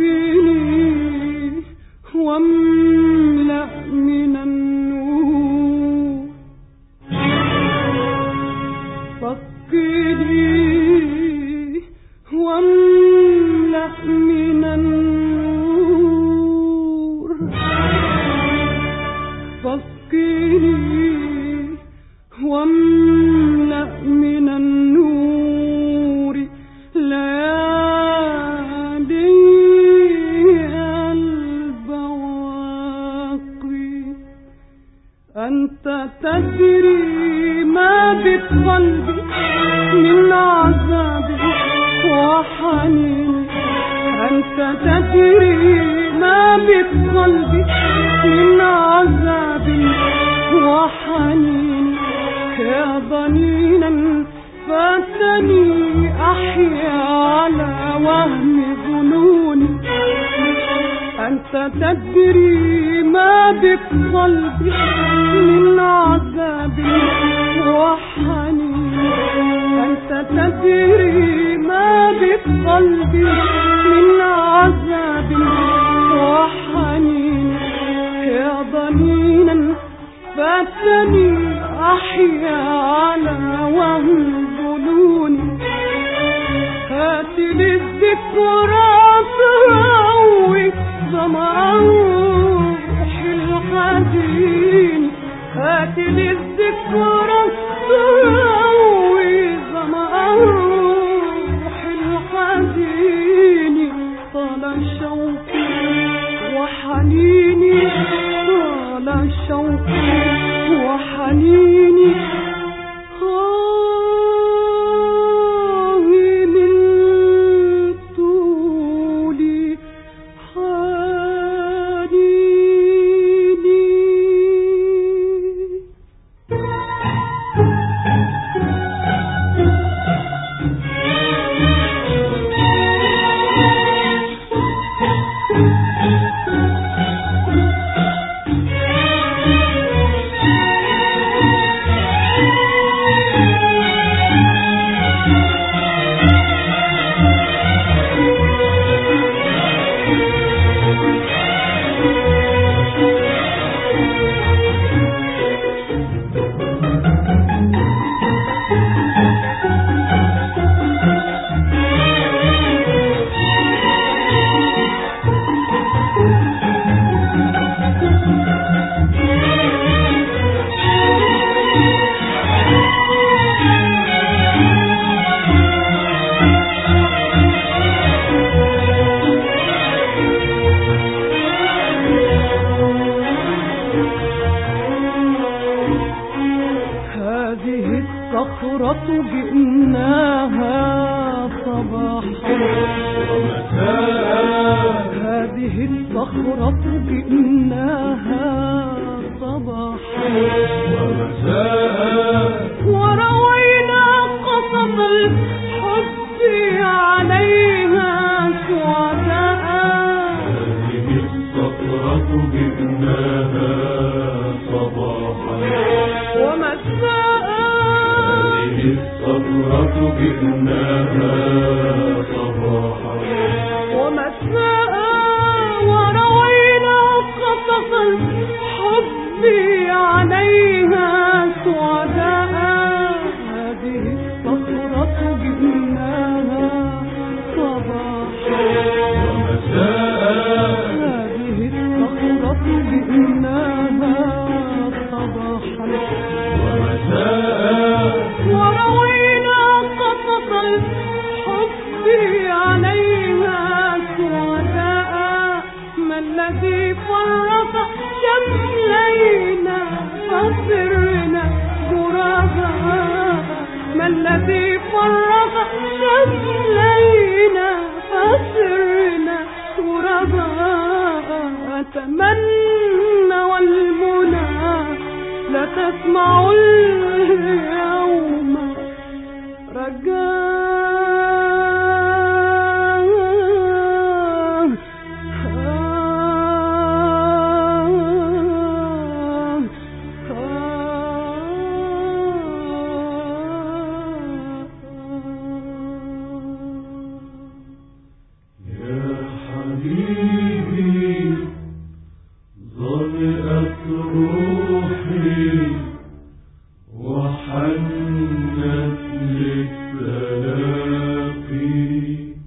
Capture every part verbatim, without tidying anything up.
فكني واملأ من النور، فكني واملأ من النور، فكني واملأ من النور ليالي البواقي. أنت تدري ما بقلبي من عذاب وحنين، أنت تدري ما بقلبي من عذاب وحنين. يا ضنينا فاتني أحيا على وهم ظنوني، أنت تدري ما بقلبي من عذاب وحنين، أنت تدري ما بقلبي من عذاب وحنين. يا ضنينا فاتني أحيا على وهم ظنوني، هات لي الذكرى تروي ظمأ روحي الحزين، هات لي الذكرى تروي ظمأ روحي الحزين. طال شوقي وحنيني، طال شوقي وحنيني، خاوي من طولي حنيني. الصخرة جئناها صباحا ومساء، هذه الصخرة جئناها صباحا ومساء، وروينا قصص الحب عليها سعداء. هذه الصخرة جئناها صباحا ومساء، الصخرة جئناها صباحا ومساء، وروينا قصص الحب عليها سعداء. هذه الصخرة جئناها صباحا ومساء، هذه الصخرة جئناها صباحا ومساء، وروينا قصص الحب عليها سعداء. ما الذي فرق شملينا فصرنا غرباء، ما الذي فرق شملينا فصرنا غرباء. أتمنى والمنى لا تسمع اليوم رجاء. يا حبيبي حبيبي ظمئت روحي وحنت للتلاقي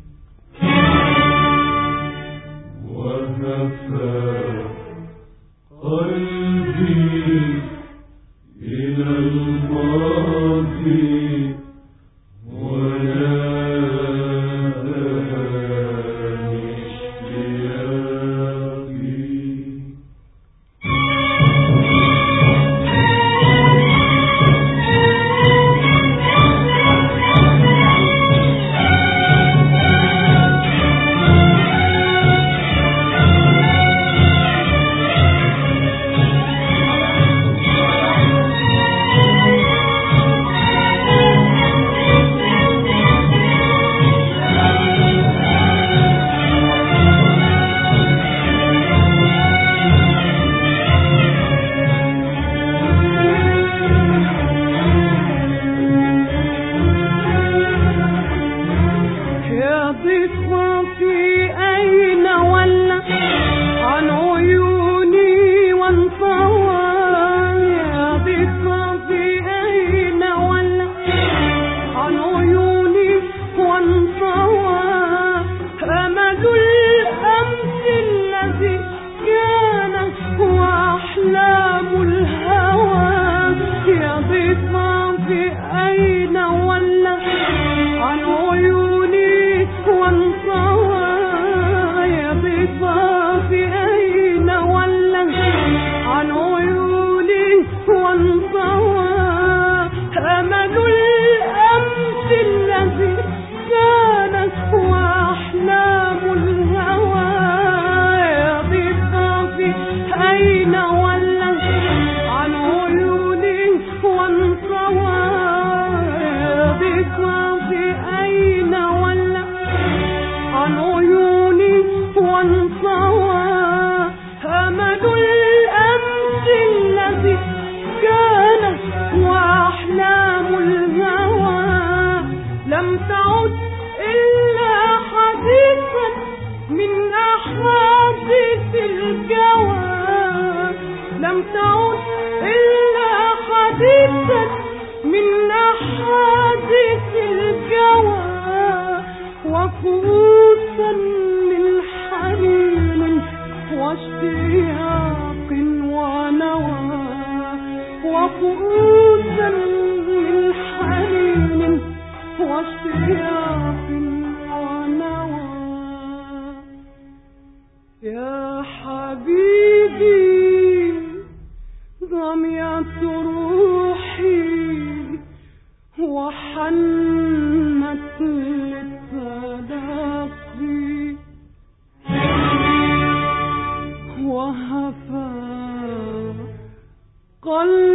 وهفى قلبي إلى الماضي قلبي